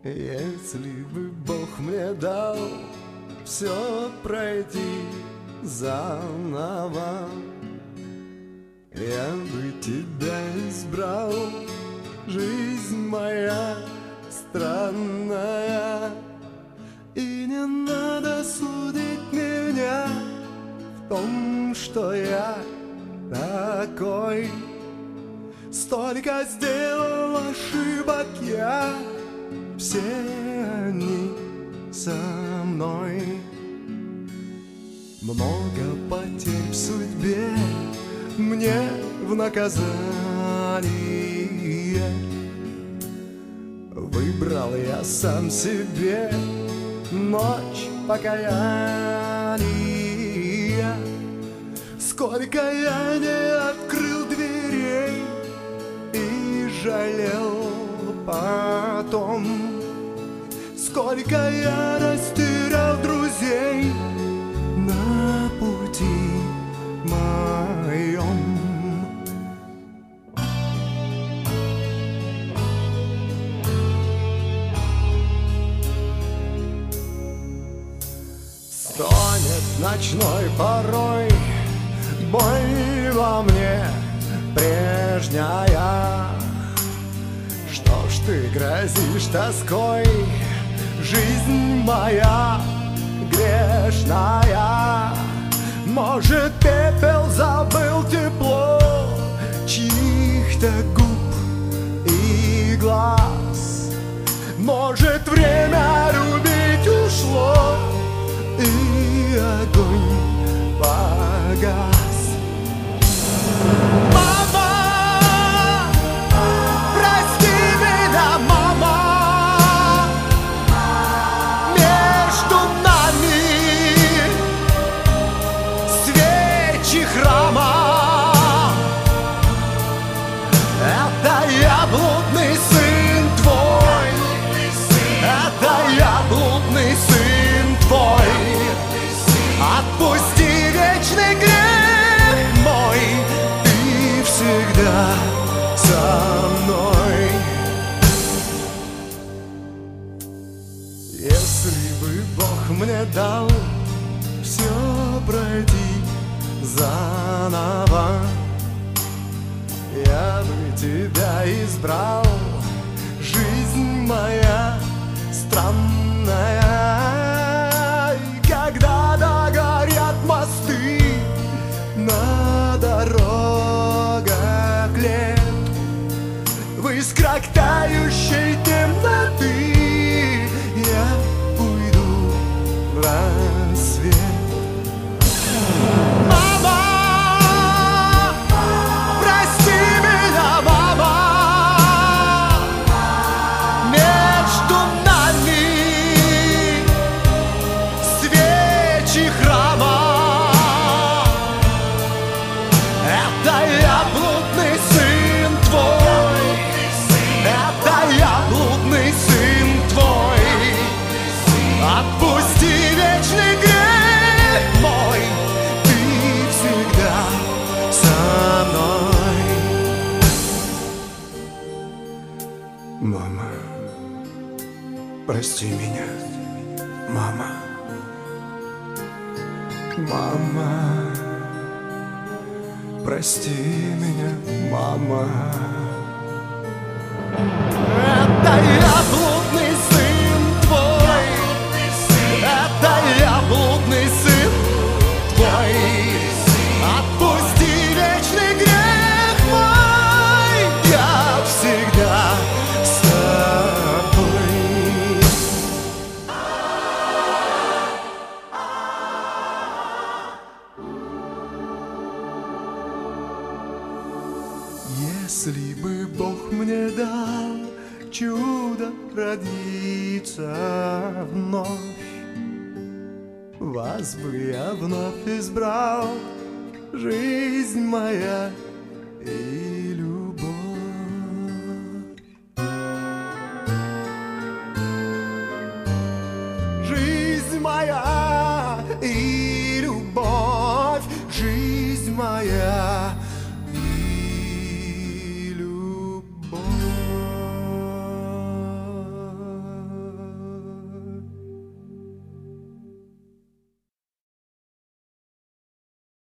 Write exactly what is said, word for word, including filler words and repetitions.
Если бы Бог мне дал все пройти заново, я бы тебя избрал. Жизнь моя странная, и не надо судить меня в том, что я такой. Столько сделал ошибок я, все они со мной. Много потерь в судьбе мне в наказание. Выбрал я сам себе ночь покаяния. Сколько я не открыл дверей и жалел потом, сколько я растерял друзей на пути моем. Стонет ночной порой боль во мне прежняя. Что ж ты грозишь тоской, жизнь моя грешная? Может, пепел забыл тепло чьих-то губ и глаз? Может, время любить ушло и огонь погас? Мама, прости меня, мама, между нами свечи храма. Это я блудный сын твой, это я блудный сын твой. Отпусти вечный грех мой, ты всегда со мной. Если бы Бог мне дал все пройти заново, я бы тебя избрал. Жизнь моя странная, и когда догорят мосты на дорогах лет, в искрах тающей темноты я уйду в рассвет. Мама, прости меня, мама, между нами свечи храма. Это я блудный сын твой, это я блудный сын твой. Отпусти вечный грех мой, ты всегда со мной. Мама, прости меня, мама. Мама, прости меня, мама. Это я блудный сын твой, это я блудный сын твой. Отпусти вечный грех мой, я всегда с тобой. Если бы Бог мне дал чудо родиться вновь, вас бы я вновь избрал. Жизнь моя и любовь. Жизнь моя и любовь. Жизнь моя